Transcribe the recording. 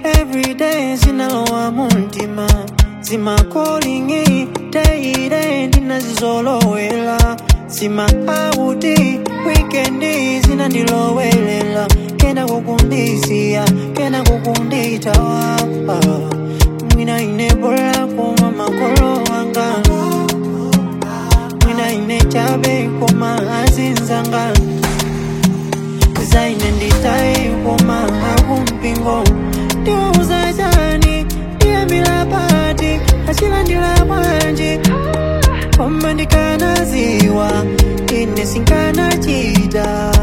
every day zinalowa muntima zima calling day ndinazizolowela zima auti weekendi zinandilowelela kena kukundisia kena kukunditawa mwina inebola kuma makolo wanga mwina inechabe kuma azinzanga zaine nditae kuma akumpingo ndiuza jani ndiambila pati achila ndila mwanji koma ndikanaziwa ine sinkana chita